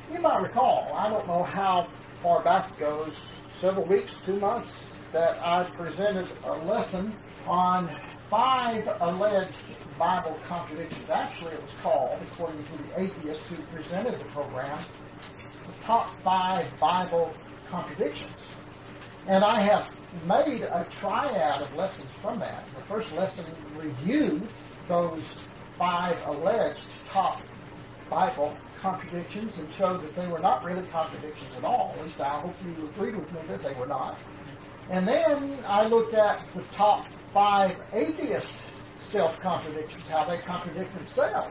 You might recall, I don't know how far back it goes, several weeks, 2 months, that I presented a lesson on 5 alleged Bible contradictions. Actually, it was called, according to the atheist who presented the program, the top 5 Bible contradictions. And I have made a triad of lessons from that. The first lesson reviewed those 5 alleged top Bible contradictions and showed that they were not really contradictions at all. At least I hope you agreed with me that they were not. And then I looked at the top 5 atheist self-contradictions, how they contradict themselves.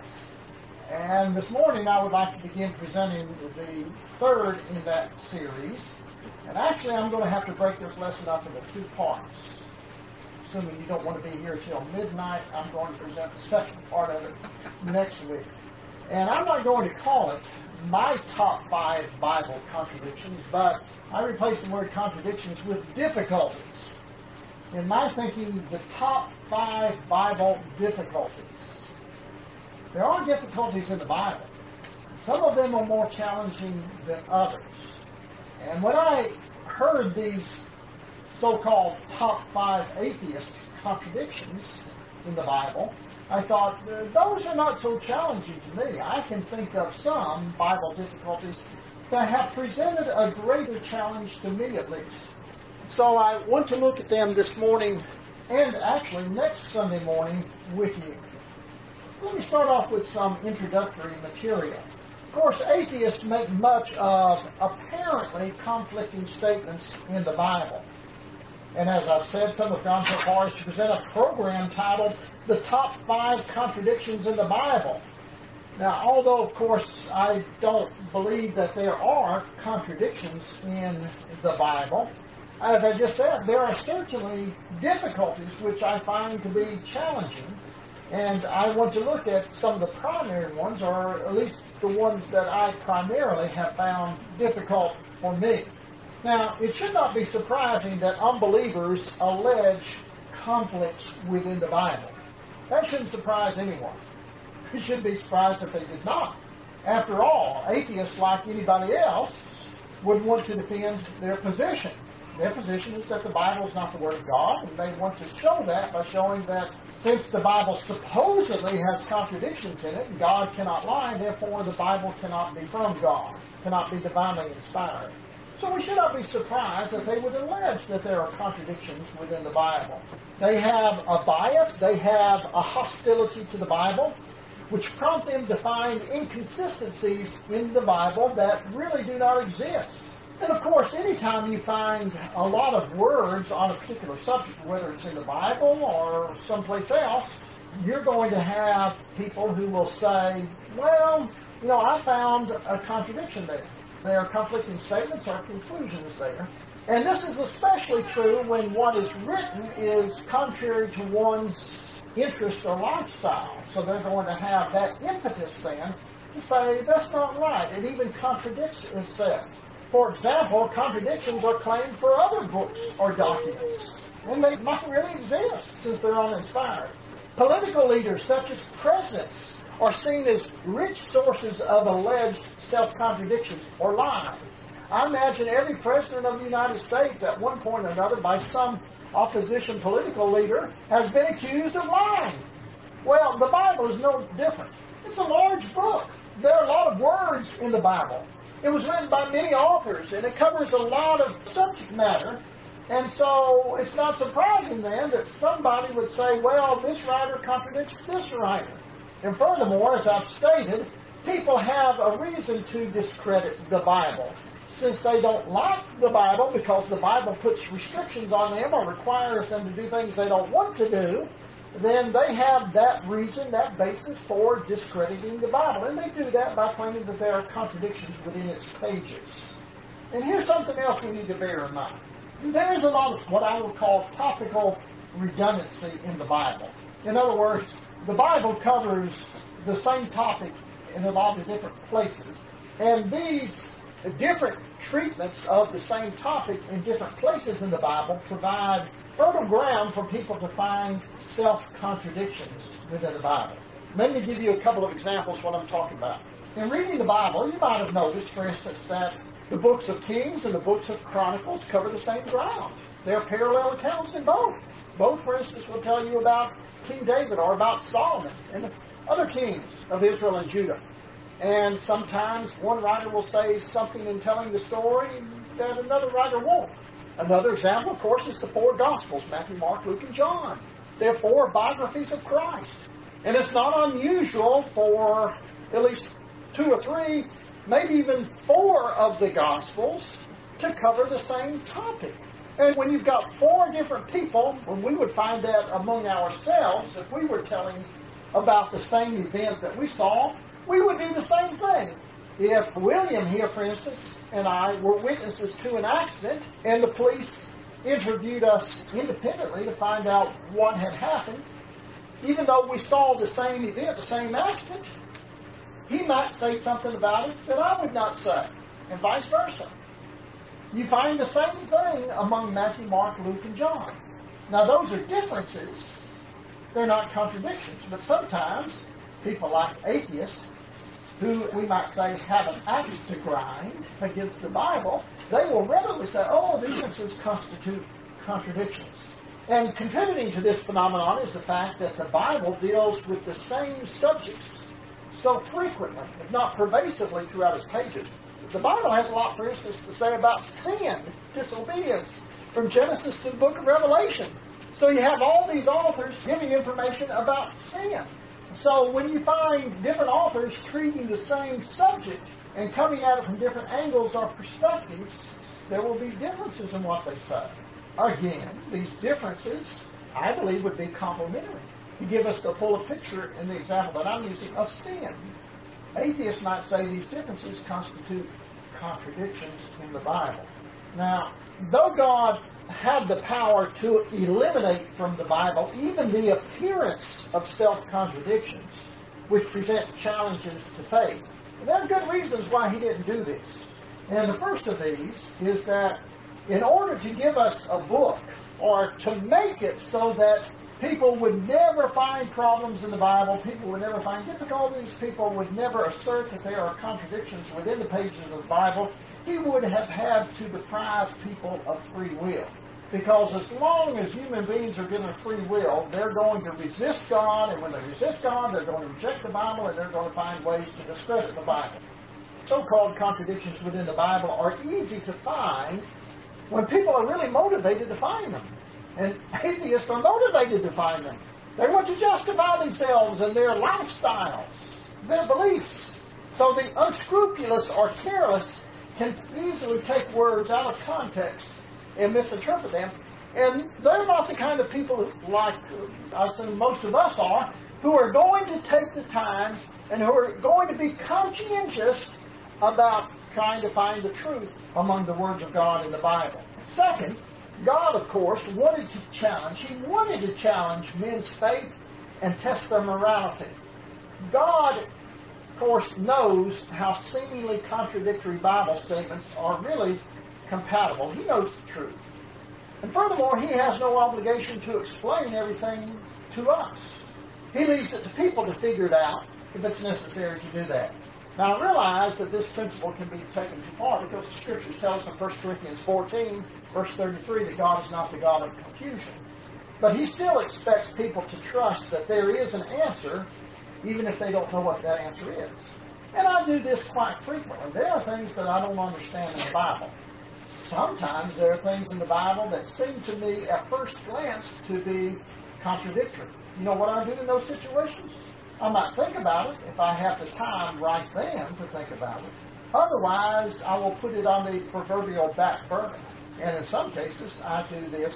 And this morning I would like to begin presenting the third in that series. And actually I'm going to have to break this lesson up into 2 parts. Assuming you don't want to be here till midnight, I'm going to present the second part of it next week. And I'm not going to call it my top 5 Bible contradictions, but I replace the word contradictions with difficulties. In my thinking, the top 5 Bible difficulties. There are difficulties in the Bible. Some of them are more challenging than others. And when I heard these so-called top 5 atheist contradictions in the Bible, I thought, those are not so challenging to me. I can think of some Bible difficulties that have presented a greater challenge to me at least. So I want to look at them this morning and actually next Sunday morning with you. Let me start off with some introductory material. Of course, atheists make much of apparently conflicting statements in the Bible. And as I've said, some have gone so far as to present a program titled The Top 5 Contradictions in the Bible. Now, although, of course, I don't believe that there are contradictions in the Bible, as I just said, there are certainly difficulties which I find to be challenging. And I want to look at some of the primary ones, or at least the ones that I primarily have found difficult for me. Now, it should not be surprising that unbelievers allege conflicts within the Bible. That shouldn't surprise anyone. You shouldn't be surprised if they did not. After all, atheists, like anybody else, would want to defend their position. Their position is that the Bible is not the Word of God, and they want to show that by showing that since the Bible supposedly has contradictions in it, and God cannot lie, therefore the Bible cannot be from God, cannot be divinely inspired. So we should not be surprised that they would allege that there are contradictions within the Bible. They have a bias, they have a hostility to the Bible, which prompt them to find inconsistencies in the Bible that really do not exist. And of course, anytime you find a lot of words on a particular subject, whether it's in the Bible or someplace else, you're going to have people who will say, well, I found a contradiction there. There are conflicting statements or conclusions there. And this is especially true when what is written is contrary to one's interest or lifestyle. So they're going to have that impetus then to say, that's not right. It even contradicts itself. For example, contradictions are claimed for other books or documents. And they might really exist since they're uninspired. Political leaders such as presidents are seen as rich sources of alleged self-contradictions or lies. I imagine every president of the United States at one point or another by some opposition political leader has been accused of lying. Well, the Bible is no different. It's a large book. There are a lot of words in the Bible. It was written by many authors, and it covers a lot of subject matter. And so it's not surprising then that somebody would say, well, this writer contradicts this writer. And furthermore, as I've stated, people have a reason to discredit the Bible. Since they don't like the Bible because the Bible puts restrictions on them or requires them to do things they don't want to do, then they have that reason, that basis for discrediting the Bible. And they do that by claiming that there are contradictions within its pages. And here's something else we need to bear in mind. There is a lot of what I would call topical redundancy in the Bible. In other words, the Bible covers the same topic in a lot of different places. And these different treatments of the same topic in different places in the Bible provide fertile ground for people to find self-contradictions within the Bible. Let me give you a couple of examples of what I'm talking about. In reading the Bible, you might have noticed, for instance, that the books of Kings and the books of Chronicles cover the same ground. There are parallel accounts in both. Both, for instance, will tell you about King David or about Solomon and the other kings of Israel and Judah. And sometimes one writer will say something in telling the story that another writer won't. Another example, of course, is the four Gospels, Matthew, Mark, Luke, and John. They're four biographies of Christ. And it's not unusual for at least 2 or 3, maybe even 4 of the Gospels to cover the same topic. And when you've got 4 different people, when we would find that among ourselves, if we were telling about the same event that we saw, we would do the same thing. If William here, for instance, and I were witnesses to an accident, and the police interviewed us independently to find out what had happened, even though we saw the same event, the same accident, he might say something about it that I would not say, and vice versa. You find the same thing among Matthew, Mark, Luke, and John. Now, those are differences. They're not contradictions. But sometimes people like atheists, who we might say have an axe to grind against the Bible, they will readily say, oh, these differences constitute contradictions. And contributing to this phenomenon is the fact that the Bible deals with the same subjects so frequently, if not pervasively, throughout its pages. The Bible has a lot, for instance, to say about sin, disobedience, from Genesis to the book of Revelation. So you have all these authors giving information about sin. So when you find different authors treating the same subject and coming at it from different angles or perspectives, there will be differences in what they say. Again, these differences, I believe, would be complementary. To give us the fuller picture in the example that I'm using of sin. Atheists might say these differences constitute contradictions in the Bible. Now, though God had the power to eliminate from the Bible even the appearance of self-contradictions, which present challenges to faith, and there are good reasons why He didn't do this. And the first of these is that in order to give us a book, or to make it so that people would never find problems in the Bible, people would never find difficulties, people would never assert that there are contradictions within the pages of the Bible, He would have had to deprive people of free will. Because as long as human beings are given free will, they're going to resist God, and when they resist God, they're going to reject the Bible, and they're going to find ways to discredit the Bible. So-called contradictions within the Bible are easy to find when people are really motivated to find them. And atheists are motivated to find them. They want to justify themselves and their lifestyles, their beliefs. So the unscrupulous or careless can easily take words out of context and misinterpret them. And they're not the kind of people like I assume most of us are, who are going to take the time and who are going to be conscientious about trying to find the truth among the words of God in the Bible. Second, God, of course, wanted to challenge. He wanted to challenge men's faith and test their morality. God, of course, knows how seemingly contradictory Bible statements are really compatible. He knows the truth. And furthermore, He has no obligation to explain everything to us. He leaves it to people to figure it out if it's necessary to do that. Now, I realize that this principle can be taken too far because the Scriptures tell us in 1 Corinthians 14, verse 33, that God is not the God of confusion. But He still expects people to trust that there is an answer, even if they don't know what that answer is. And I do this quite frequently. There are things that I don't understand in the Bible. Sometimes there are things in the Bible that seem to me at first glance to be contradictory. You know what I do in those situations? I might think about it if I have the time right then to think about it. Otherwise, I will put it on the proverbial back burner. And in some cases, I do this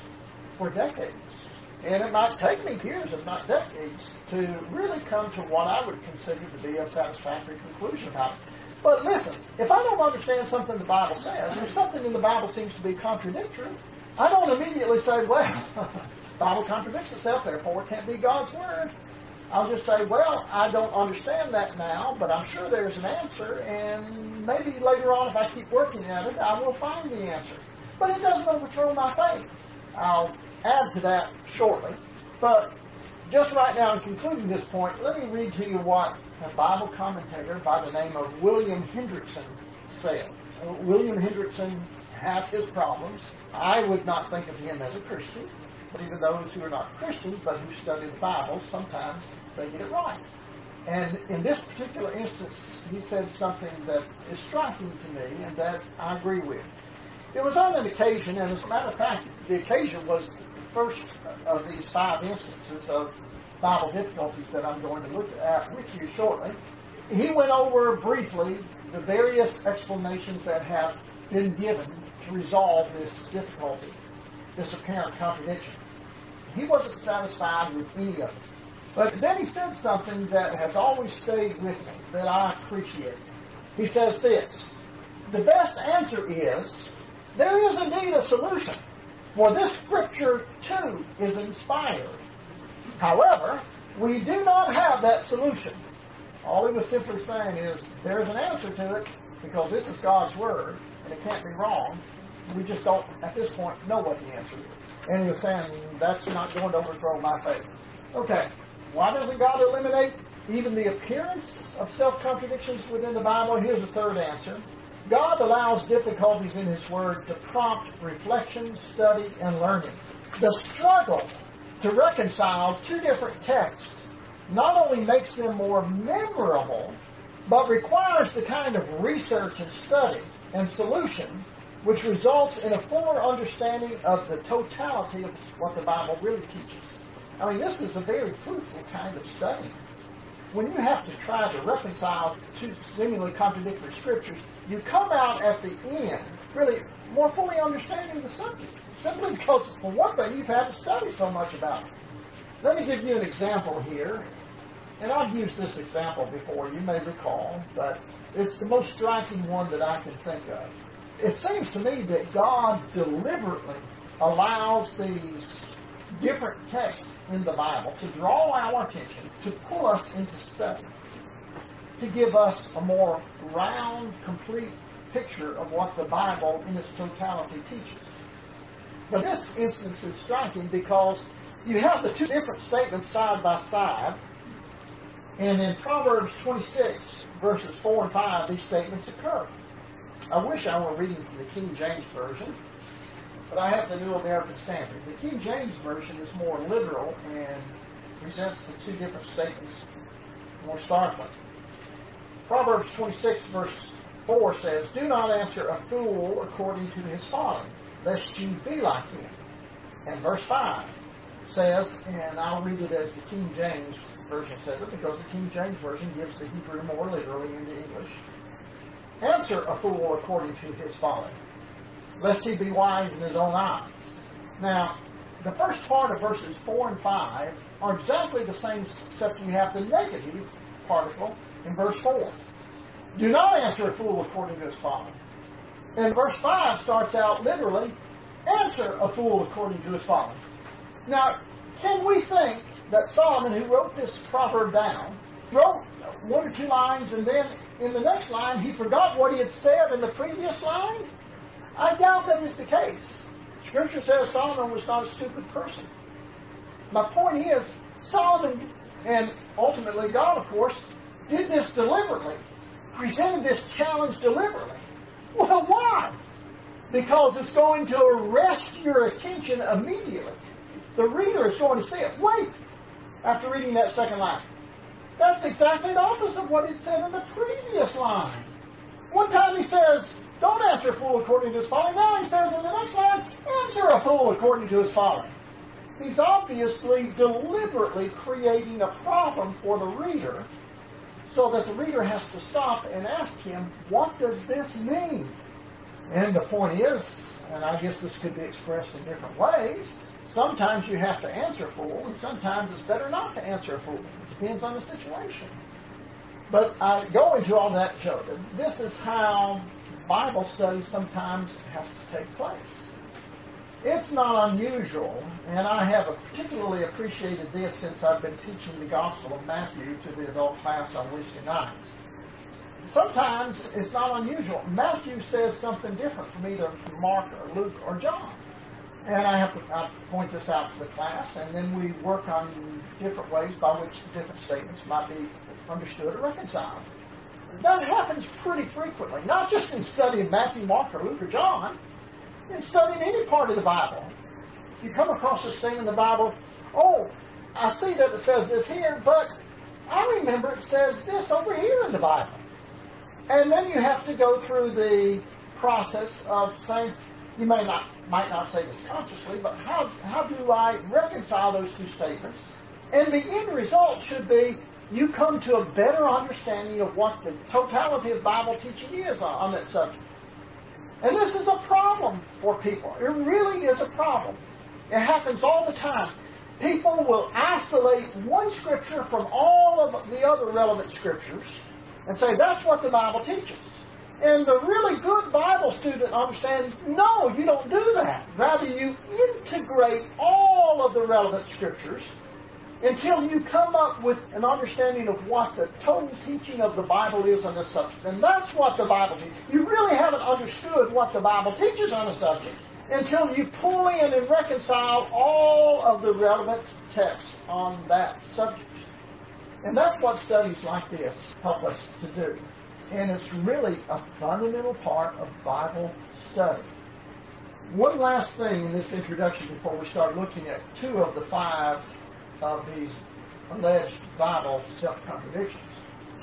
for decades. And it might take me years, if not decades, to really come to what I would consider to be a satisfactory conclusion about it. But listen, if I don't understand something the Bible says, or something in the Bible seems to be contradictory, I don't immediately say, well, the Bible contradicts itself, therefore it can't be God's Word. I'll just say, well, I don't understand that now, but I'm sure there's an answer, and maybe later on, if I keep working at it, I will find the answer. But it doesn't overthrow my faith. I'll add to that shortly. But just right now, in concluding this point, let me read to you what a Bible commentator by the name of William Hendrickson said. William Hendrickson has his problems. I would not think of him as a Christian, but even those who are not Christians but who study the Bible, sometimes they get it right. And in this particular instance, he said something that is striking to me and that I agree with. It was on an occasion, and as a matter of fact, the occasion was the first of these 5 instances of Bible difficulties that I'm going to look at with you shortly. He went over briefly the various explanations that have been given to resolve this difficulty, this apparent contradiction. He wasn't satisfied with any of it. But then he said something that has always stayed with me, that I appreciate. He says this: the best answer is, there is indeed a solution, for this Scripture too is inspired. However, we do not have that solution. All he was simply saying is, there is an answer to it, because this is God's Word, and it can't be wrong. We just don't, at this point, know what the answer is. And he was saying, that's not going to overthrow my faith. Okay. Why doesn't God eliminate even the appearance of self-contradictions within the Bible? Here's the third answer. God allows difficulties in His Word to prompt reflection, study, and learning. The struggle to reconcile 2 different texts not only makes them more memorable, but requires the kind of research and study and solution which results in a fuller understanding of the totality of what the Bible really teaches. I mean, this is a very fruitful kind of study. When you have to try to reconcile 2 seemingly contradictory scriptures, you come out at the end really more fully understanding the subject, simply because, for one thing, you've had to study so much about it. Let me give you an example here, and I've used this example before, you may recall, but it's the most striking one that I can think of. It seems to me that God deliberately allows these different texts in the Bible to draw our attention, to pull us into study, to give us a more round, complete picture of what the Bible in its totality teaches. But this instance is striking because you have the 2 different statements side by side, and in Proverbs 26, verses 4 and 5, these statements occur. I wish I were reading from the King James Version, but I have the New American Standard. The King James Version is more literal and presents the 2 different statements more starkly. Proverbs 26, verse 4 says, do not answer a fool according to his folly, lest ye be like him. And verse 5 says, and I'll read it as the King James Version says it, because the King James Version gives the Hebrew more literally into English. Answer a fool according to his folly, lest he be wise in his own eyes. Now, the first part of verses 4 and 5 are exactly the same, except you have the negative particle in verse 4. Do not answer a fool according to his folly. And verse 5 starts out literally, answer a fool according to his folly. Now, can we think that Solomon, who wrote this proverb down, wrote 1 or 2 lines, and then in the next line he forgot what he had said in the previous line? I doubt that is the case. Scripture says Solomon was not a stupid person. My point is, Solomon, and ultimately God, of course, did this deliberately, presented this challenge deliberately. Well, why? Because it's going to arrest your attention immediately. The reader is going to see it. Wait! After reading that second line. That's exactly the opposite of what it said in the previous line. One time he says, don't answer a fool according to his folly. Now he says in the next line, answer a fool according to his folly. He's obviously deliberately creating a problem for the reader so that the reader has to stop and ask him, what does this mean? And the point is, and I guess this could be expressed in different ways, sometimes you have to answer a fool, and sometimes it's better not to answer a fool. It depends on the situation. But I go into all that to show that this is how Bible study sometimes has to take place. It's not unusual, and I have particularly appreciated this since I've been teaching the Gospel of Matthew to the adult class on Wednesday nights. Sometimes it's not unusual. Matthew says something different from either Mark or Luke or John. And I point this out to the class, and then we work on different ways by which the different statements might be understood or reconciled. That happens pretty frequently, not just in studying Matthew, Mark, or Luke, or John, in studying any part of the Bible. You come across this thing in the Bible, oh, I see that it says this here, but I remember it says this over here in the Bible. And then you have to go through the process of saying, you might not say this consciously, but how do I reconcile those two statements? And the end result should be you come to a better understanding of what the totality of Bible teaching is on that subject. And this is a problem for people. It really is a problem. It happens all the time. People will isolate one scripture from all of the other relevant scriptures and say that's what the Bible teaches. And the really good Bible student understands, no, you don't do that. Rather, you integrate all of the relevant scriptures until you come up with an understanding of what the total teaching of the Bible is on this subject. And that's what the Bible teaches. You really haven't understood what the Bible teaches on the subject until you pull in and reconcile all of the relevant texts on that subject. And that's what studies like this help us to do. And it's really a fundamental part of Bible study. One last thing in this introduction before we start looking at 2 of the 5 of these alleged Bible self-contradictions.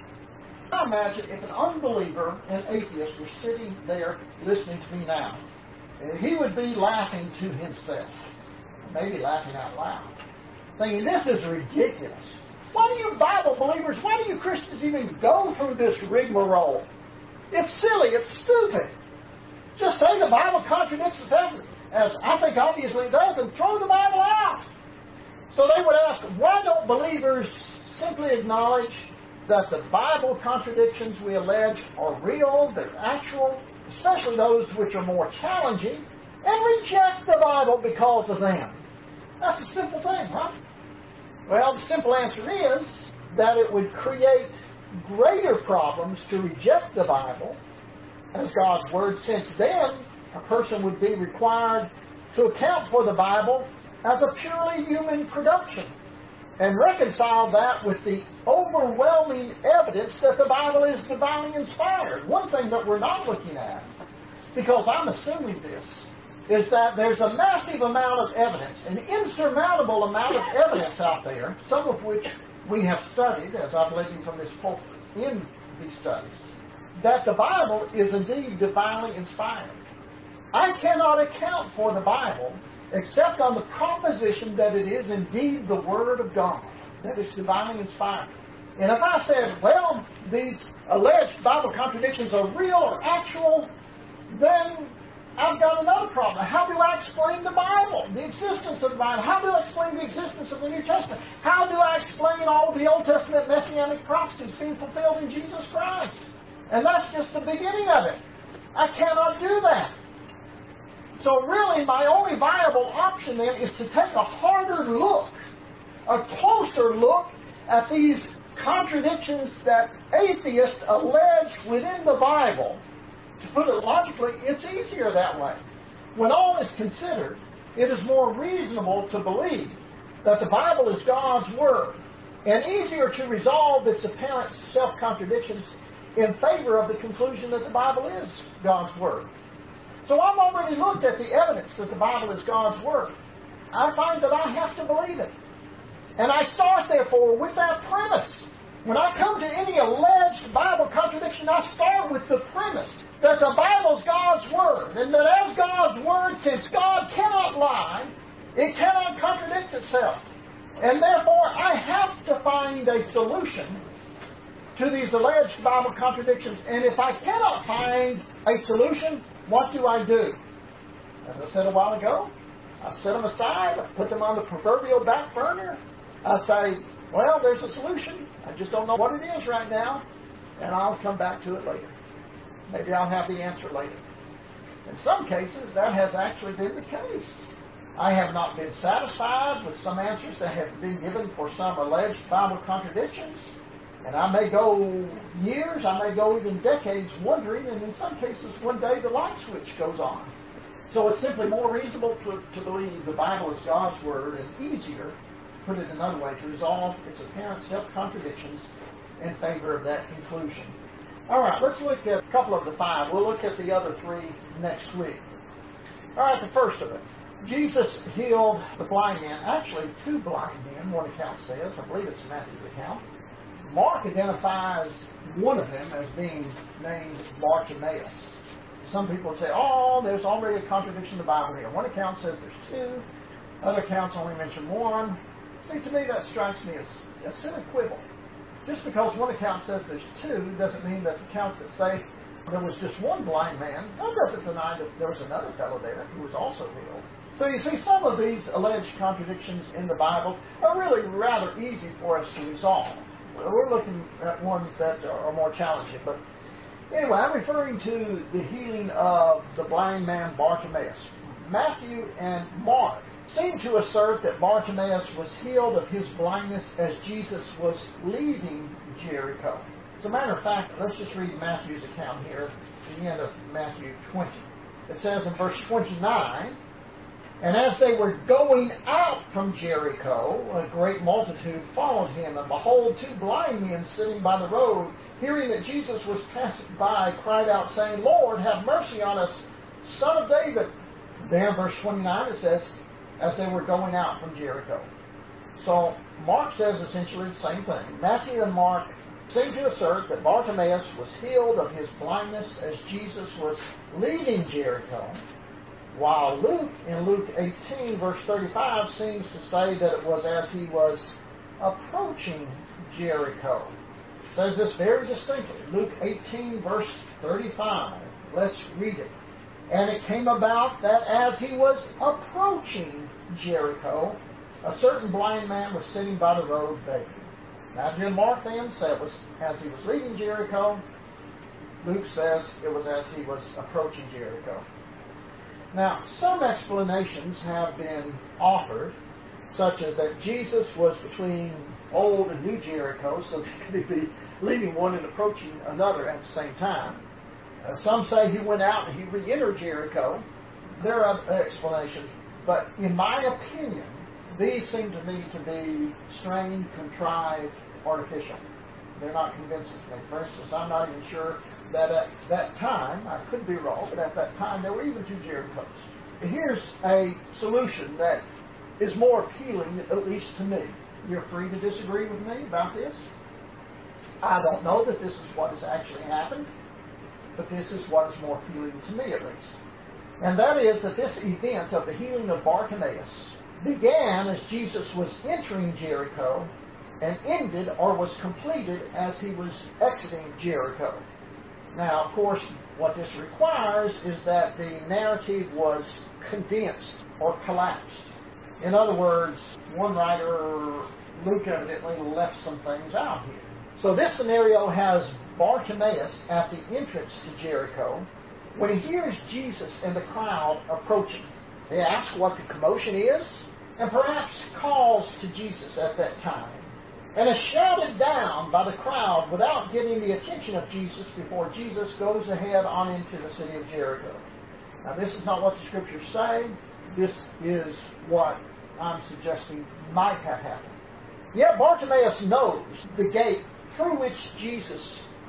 I imagine if an unbeliever, an atheist, were sitting there listening to me now, he would be laughing to himself, maybe laughing out loud, thinking, this is ridiculous. Why do you Bible believers, why do you Christians even go through this rigmarole? It's silly, it's stupid. Just say the Bible contradicts itself, as I think obviously it does, and throw the Bible out. So they would ask, why don't believers simply acknowledge that the Bible contradictions we allege are real, they're actual, especially those which are more challenging, and reject the Bible because of them? That's a simple thing, right? Well, the simple answer is that it would create greater problems to reject the Bible as God's Word, since then a person would be required to account for the Bible as a purely human production and reconcile that with the overwhelming evidence that the Bible is divinely inspired. One thing that we're not looking at, because I'm assuming this, is that there's a massive amount of evidence, an insurmountable amount of evidence out there, some of which we have studied, as I've led you from this pulpit in these studies, that the Bible is indeed divinely inspired. I cannot account for the Bible except on the proposition that it is indeed the Word of God, that it's divinely inspired. And if I said, well, these alleged Bible contradictions are real or actual, then I've got another problem. How do I explain the Bible, the existence of the Bible? How do I explain the existence of the New Testament? How do I explain all the Old Testament messianic prophecies being fulfilled in Jesus Christ? And that's just the beginning of it. I cannot do that. So really, my only viable option then is to take a harder look, a closer look at these contradictions that atheists allege within the Bible. To put it logically, it's easier that way. When all is considered, it is more reasonable to believe that the Bible is God's Word, and easier to resolve its apparent self-contradictions in favor of the conclusion that the Bible is God's Word. So I've already looked at the evidence that the Bible is God's Word. I find that I have to believe it. And I start, therefore, with that premise. When I come to any alleged Bible contradiction, I start with the premise that the Bible is God's Word, and that as God's Word, since God cannot lie, it cannot contradict itself. And therefore, I have to find a solution to these alleged Bible contradictions. And if I cannot find a solution, what do I do? As I said a while ago, I set them aside, I put them on the proverbial back burner. I say, well, there's a solution. I just don't know what it is right now, and I'll come back to it later. Maybe I'll have the answer later. In some cases, that has actually been the case. I have not been satisfied with some answers that have been given for some alleged Bible contradictions, and I may go years, I may go even decades wondering, and in some cases, one day the light switch goes on. So it's simply more reasonable to believe the Bible is God's Word and easier, put it another way, to resolve its apparent self-contradictions in favor of that conclusion. All right, let's look at a couple of the five. We'll look at the other three next week. All right, the first of it. Jesus healed the blind man, actually two blind men, one account says. I believe it's Matthew's account. Mark identifies one of them as being named Bartimaeus. Some people say, oh, there's already a contradiction in the Bible here. One account says there's two. Other accounts only mention one. See, to me that strikes me as a silly quibble. Just because one account says there's two doesn't mean that the accounts that say there was just one blind man, that doesn't deny that there was another fellow there who was also healed. So you see, some of these alleged contradictions in the Bible are really rather easy for us to resolve. We're looking at ones that are more challenging. But anyway, I'm referring to the healing of the blind man Bartimaeus. Matthew and Mark seem to assert that Bartimaeus was healed of his blindness as Jesus was leaving Jericho. As a matter of fact, let's just read Matthew's account here, at the end of Matthew 20. It says in verse 29, "And as they were going out from Jericho, a great multitude followed him, and behold, two blind men sitting by the road, hearing that Jesus was passing by, cried out, saying, Lord, have mercy on us, Son of David." There in verse 29 it says, as they were going out from Jericho. So Mark says essentially the same thing. Matthew and Mark seem to assert that Bartimaeus was healed of his blindness as Jesus was leaving Jericho, while Luke, in Luke 18, verse 35, seems to say that it was as he was approaching Jericho. It says this very distinctly. Luke 18, verse 35. Let's read it. "And it came about that as he was approaching Jericho, a certain blind man was sitting by the road begging." Matthew and Mark then say it was as he was leaving Jericho. Luke says it was as he was approaching Jericho. Now, some explanations have been offered, such as that Jesus was between Old and New Jericho, so could he be leaving one and approaching another at the same time? Some say he went out and he re-entered Jericho. There are other explanations, but in my opinion, these seem to me to be strained, contrived, artificial. They're not convincing to me. For instance, I'm not even sure that at that time, I could be wrong, but at that time there were even two Jerichos. Here's a solution that is more appealing, at least to me. You're free to disagree with me about this. I don't know that this is what has actually happened, but this is what is more appealing to me, at least. And that is that this event of the healing of Bartimaeus began as Jesus was entering Jericho and ended or was completed as he was exiting Jericho. Now, of course, what this requires is that the narrative was condensed or collapsed. In other words, one writer, Luke, evidently left some things out here. So this scenario has Bartimaeus at the entrance to Jericho when he hears Jesus and the crowd approaching. He asks what the commotion is and perhaps calls to Jesus at that time, and is shouted down by the crowd without getting the attention of Jesus before Jesus goes ahead on into the city of Jericho. Now, this is not what the Scriptures say. This is what I'm suggesting might have happened. Yet Bartimaeus knows the gate through which Jesus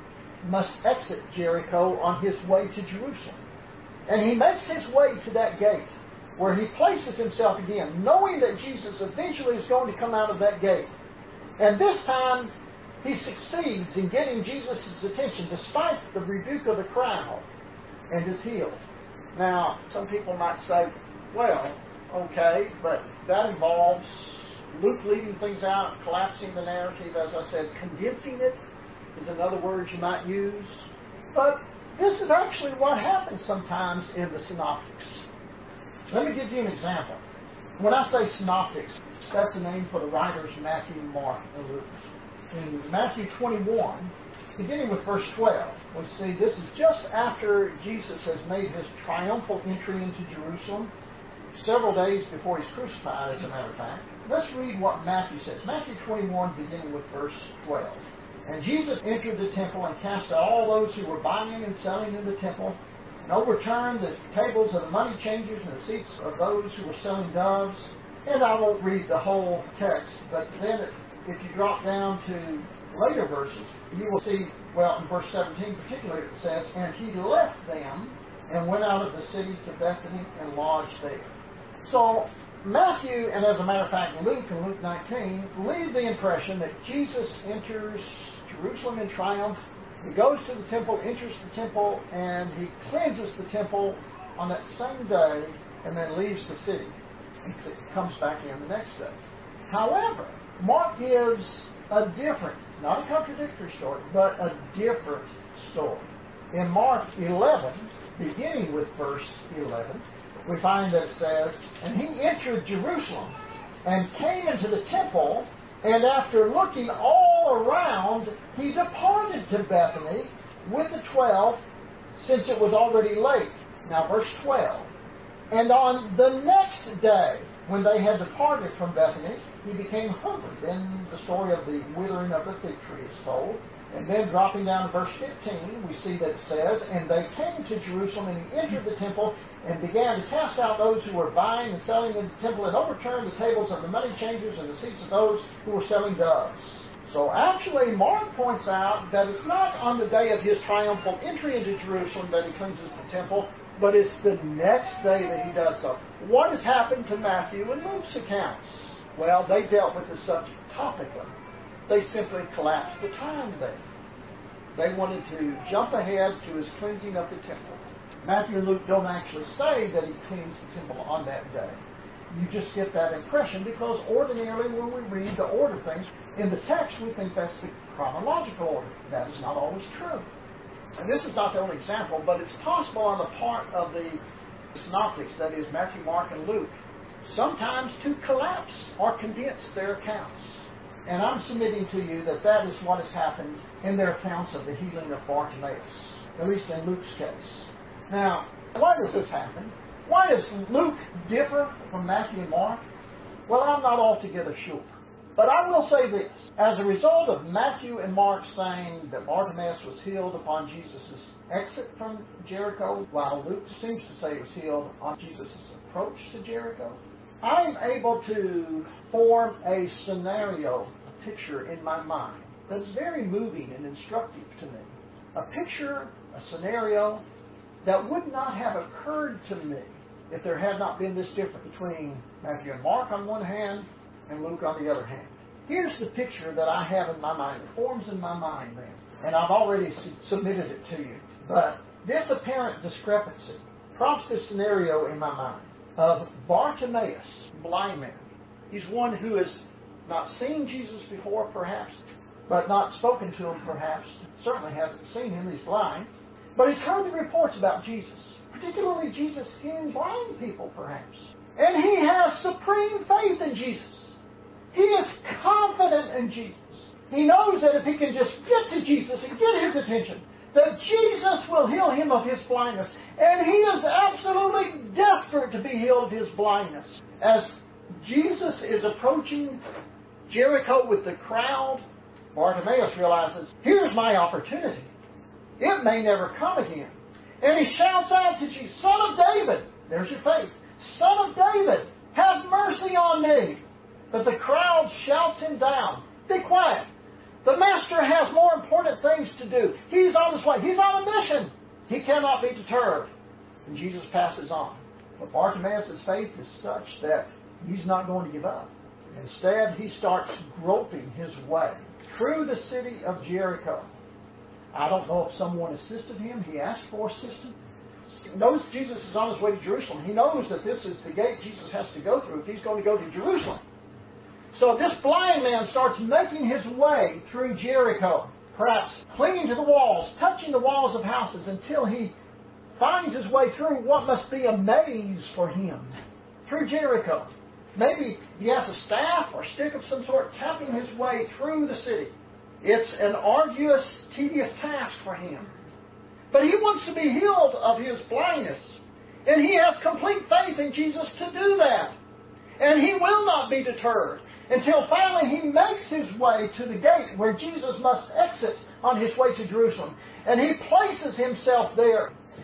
must exit Jericho on his way to Jerusalem. And he makes his way to that gate, where he places himself again, knowing that Jesus eventually is going to come out of that gate. And this time, he succeeds in getting Jesus' attention despite the rebuke of the crowd, and is healed. Now, some people might say, well, okay, but that involves Luke leaving things out, collapsing the narrative, as I said, condensing it is another word you might use. But this is actually what happens sometimes in the Synoptics. Let me give you an example. When I say Synoptics, that's the name for the writers Matthew, Mark, and Luke. In Matthew 21, beginning with verse 12, we see this is just after Jesus has made his triumphal entry into Jerusalem, several days before he's crucified, as a matter of fact. Let's read what Matthew says. Matthew 21, beginning with verse 12. "And Jesus entered the temple and cast out all those who were buying and selling in the temple, and overturned the tables of the money changers and the seats of those who were selling doves. And I won't read the whole text, but then if you drop down to later verses, you will see, well, in verse 17 particularly it says, and he left them and went out of the city to Bethany and lodged there. So Matthew, and as a matter of fact Luke in Luke 19, leave the impression that Jesus enters Jerusalem in triumph. He goes to the temple, enters the temple, and he cleanses the temple on that same day and then leaves the city and comes back in the next day. However, Mark gives a different, not a contradictory story, but a different story. In Mark 11, beginning with verse 11, we find that it says, and he entered Jerusalem and came into the temple, and after looking all around, he departed to Bethany with the 12, since it was already late. Now verse 12. And on the next day, when they had departed from Bethany, he became hungry. Then the story of the withering of the fig tree is told. And then dropping down to verse 15, we see that it says, and they came to Jerusalem, and he entered the temple and began to cast out those who were buying and selling in the temple, and overturned the tables of the money changers and the seats of those who were selling doves. So actually, Mark points out that it's not on the day of his triumphal entry into Jerusalem that he cleanses the temple, but it's the next day that he does so. What has happened to Matthew and Luke's accounts? Well, they dealt with the subject topically. They simply collapsed the time there. They wanted to jump ahead to his cleansing of the temple. Matthew and Luke don't actually say that he cleansed the temple on that day. You just get that impression because ordinarily when we read the order things, in the text we think that's the chronological order. That is not always true. And this is not the only example, but it's possible on the part of the synoptics, that is Matthew, Mark, and Luke, sometimes to collapse or condense their accounts. And I'm submitting to you that that is what has happened in their accounts of the healing of Bartimaeus, at least in Luke's case. Now, why does this happen? Why does Luke differ from Matthew and Mark? Well, I'm not altogether sure. But I will say this. As a result of Matthew and Mark saying that Bartimaeus was healed upon Jesus' exit from Jericho, while Luke seems to say it was healed on Jesus' approach to Jericho, I'm able to form a scenario, a picture in my mind that's very moving and instructive to me. A picture, a scenario that would not have occurred to me if there had not been this difference between Matthew and Mark on one hand and Luke on the other hand. Here's the picture that I have in my mind. It forms in my mind then. And I've already submitted it to you. But this apparent discrepancy prompts this scenario in my mind of Bartimaeus, blind man. He's one who has not seen Jesus before, perhaps, but not spoken to him, perhaps. Certainly hasn't seen him. He's blind. But he's heard the reports about Jesus, particularly Jesus healing blind people, perhaps. And he has supreme faith in Jesus. He is confident in Jesus. He knows that if he can just get to Jesus and get his attention, that Jesus will heal him of his blindness. And he is absolutely desperate to be healed of his blindness. As Jesus is approaching Jericho with the crowd, Bartimaeus realizes, here's my opportunity. It may never come again. And he shouts out to Jesus, Son of David, there's your faith, Son of David, have mercy on me. But the crowd shouts him down. Be quiet. The Master has more important things to do. He's on his way. He's on a mission. He cannot be deterred. And Jesus passes on. But Bartimaeus' faith is such that he's not going to give up. Instead, he starts groping his way through the city of Jericho. I don't know if someone assisted him. He asked for assistance. He knows Jesus is on his way to Jerusalem. He knows that this is the gate Jesus has to go through if he's going to go to Jerusalem. So this blind man starts making his way through Jericho, perhaps clinging to the walls, touching the walls of houses until he finds his way through what must be a maze for him, through Jericho. Maybe he has a staff or stick of some sort tapping his way through the city. It's an arduous, tedious task for him. But he wants to be healed of his blindness. And he has complete faith in Jesus to do that. And he will not be deterred until finally he makes his way to the gate where Jesus must exit on his way to Jerusalem. And he places himself there.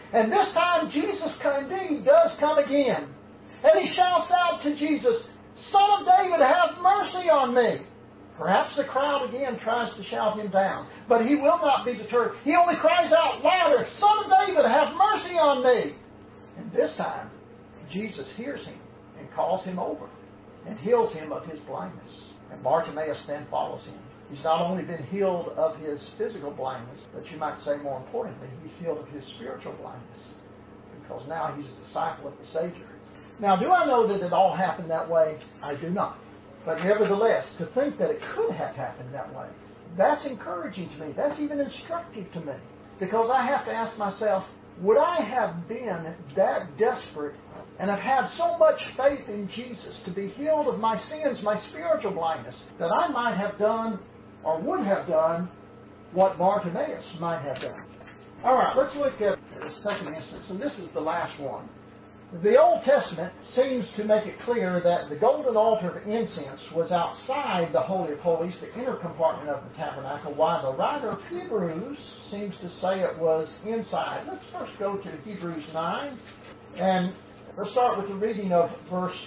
And this time Jesus indeed does come again. And he shouts out to Jesus, Son of David, have mercy on me. Perhaps the crowd again tries to shout him down, but he will not be deterred. He only cries out louder, Son of David, have mercy on me. And this time, Jesus hears him and calls him over and heals him of his blindness. And Bartimaeus then follows him. He's not only been healed of his physical blindness, but you might say more importantly, he's healed of his spiritual blindness. Because now he's a disciple of the Savior. Now, do I know that it all happened that way? I do not. But nevertheless, to think that it could have happened that way, that's encouraging to me. That's even instructive to me. Because I have to ask myself, would I have been that desperate and have had so much faith in Jesus to be healed of my sins, my spiritual blindness, that I might have done or would have done what Bartimaeus might have done? All right, let's look at the second instance, and this is the last one. The Old Testament seems to make it clear that the golden altar of incense was outside the Holy of Holies, the inner compartment of the tabernacle, while the writer of Hebrews seems to say it was inside. Let's first go to Hebrews 9, and let's start with the reading of verse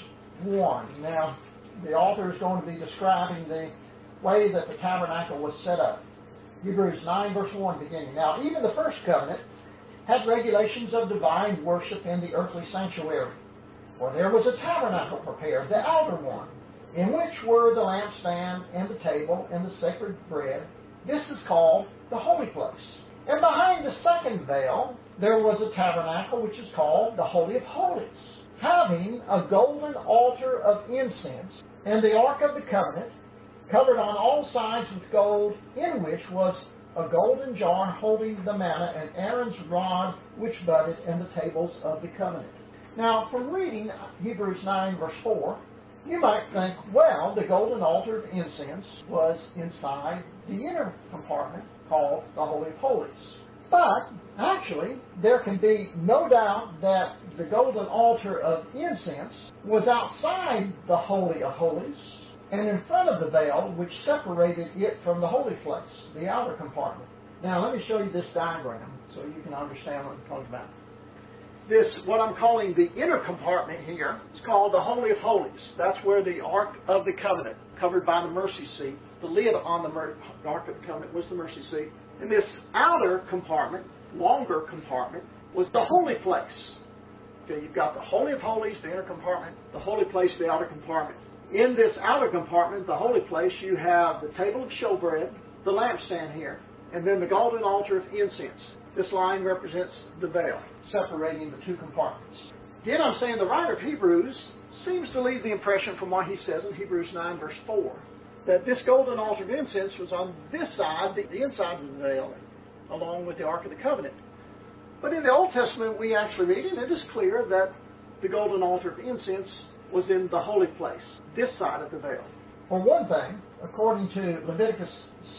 1. Now, the author is going to be describing the way that the tabernacle was set up. Hebrews 9, verse 1 beginning. Now, even the first covenant had regulations of divine worship in the earthly sanctuary. For there was a tabernacle prepared, the outer one, in which were the lampstand and the table and the sacred bread. This is called the holy place. And behind the second veil there was a tabernacle which is called the Holy of Holies, having a golden altar of incense, and the ark of the covenant, covered on all sides with gold, in which was a golden jar holding the manna, and Aaron's rod which budded, and the tables of the covenant. Now, from reading Hebrews 9, verse 4, you might think, well, the golden altar of incense was inside the inner compartment called the Holy of Holies. But, actually, there can be no doubt that the golden altar of incense was outside the Holy of Holies, and in front of the veil which separated it from the holy place, the outer compartment. Now, let me show you this diagram so you can understand what I'm talking about. This, what I'm calling the inner compartment here, is called the Holy of Holies. That's where the Ark of the Covenant, covered by the mercy seat, the lid on the Ark of the Covenant was the mercy seat. And this outer compartment, longer compartment, was the holy place. Okay, you've got the Holy of Holies, the inner compartment, the holy place, the outer compartment. In this outer compartment, the holy place, you have the table of showbread, the lampstand here, and then the golden altar of incense. This line represents the veil, separating the two compartments. Again, I'm saying the writer of Hebrews seems to leave the impression from what he says in Hebrews 9, verse 4, that this golden altar of incense was on this side, the inside of the veil, along with the Ark of the Covenant. But in the Old Testament, we actually read, and it is clear that the golden altar of incense was in the holy place, this side of the veil. For one thing, according to Leviticus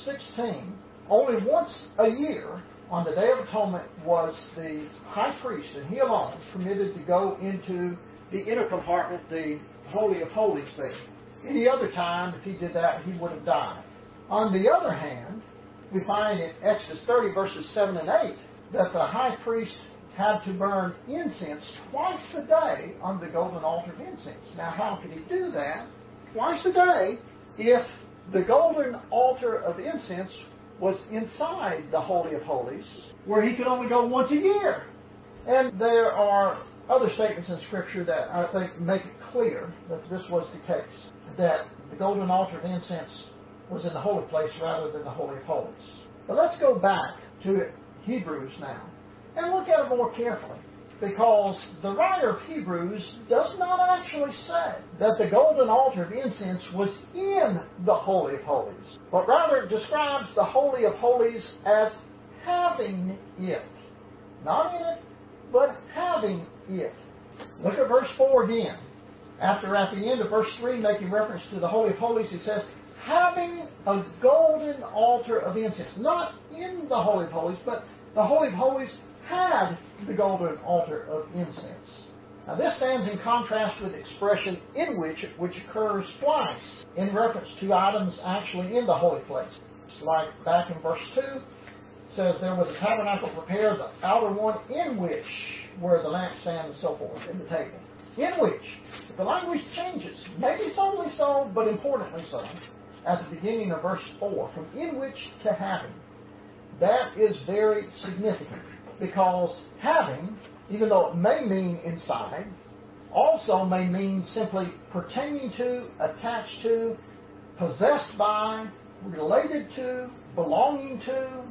16, only once a year, on the Day of Atonement, was the high priest, and he alone, permitted to go into the inner compartment, the Holy of Holies there. Any other time, if he did that, he would have died. On the other hand, we find in Exodus 30, verses 7 and 8, that the high priest had to burn incense twice a day on the golden altar of incense. Now, how could he do that twice a day if the golden altar of incense was inside the Holy of Holies, where he could only go once a year? And there are other statements in Scripture that I think make it clear that this was the case, that the golden altar of incense was in the holy place rather than the Holy of Holies. But let's go back to Hebrews now and look at it more carefully, because the writer of Hebrews does not actually say that the golden altar of incense was in the Holy of Holies, but rather describes the Holy of Holies as having it. Not in it, but having it. Look at verse 4 again. After, at the end of verse 3, making reference to the Holy of Holies, it says, having a golden altar of incense. Not in the Holy of Holies, but the Holy of Holies had the golden altar of incense. Now, this stands in contrast with the expression in which occurs twice in reference to items actually in the holy place. It's like back in verse 2, it says, there was a tabernacle prepared, the outer one, in which were the lampstand and so forth, and the table. In which. The language changes. Maybe subtly so, but importantly so. At the beginning of verse 4, from in which to having. That is very significant, because having, even though it may mean inside, also may mean simply pertaining to, attached to, possessed by, related to, belonging to.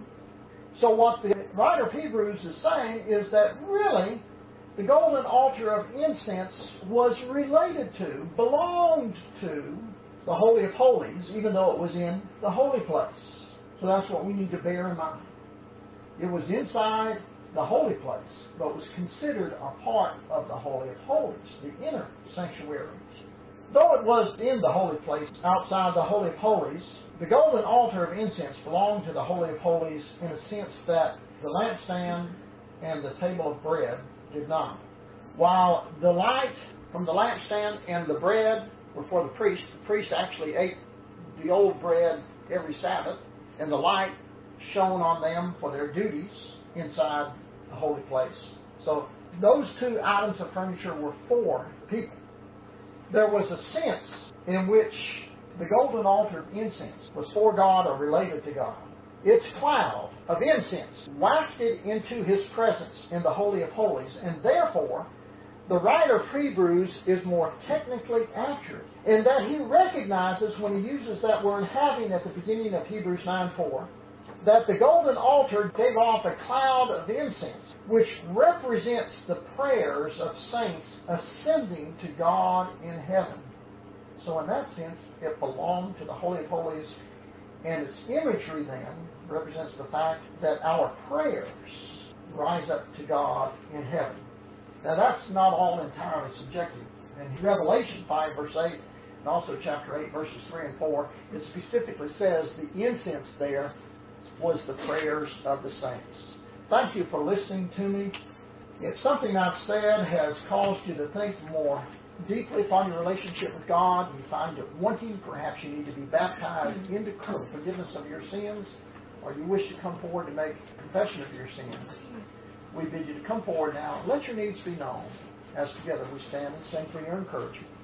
So what the writer of Hebrews is saying is that really the golden altar of incense was related to, belonged to the Holy of Holies, even though it was in the holy place. So that's what we need to bear in mind. It was inside the holy place, but was considered a part of the Holy of Holies, the inner sanctuary. Though it was in the holy place, outside the Holy of Holies, the golden altar of incense belonged to the Holy of Holies in a sense that the lampstand and the table of bread did not. While the light from the lampstand and the bread were for the priest actually ate the old bread every Sabbath, and the light shone on them for their duties inside the holy place. So those two items of furniture were for people. There was a sense in which the golden altar of incense was for God or related to God. Its cloud of incense wafted into His presence in the Holy of Holies, and therefore the writer of Hebrews is more technically accurate in that he recognizes, when he uses that word having at the beginning of Hebrews 9:4, that the golden altar gave off a cloud of incense, which represents the prayers of saints ascending to God in heaven. So in that sense, it belonged to the Holy of Holies, and its imagery then represents the fact that our prayers rise up to God in heaven. Now that's not all entirely subjective. In Revelation 5 verse 8, and also chapter 8 verses 3 and 4, it specifically says the incense there was the prayers of the saints. Thank you for listening to me. If something I've said has caused you to think more deeply upon your relationship with God, you find it wanting, perhaps you need to be baptized into forgiveness of your sins, or you wish to come forward to make confession of your sins, we bid you to come forward now and let your needs be known as together we stand and sing for your encouragement.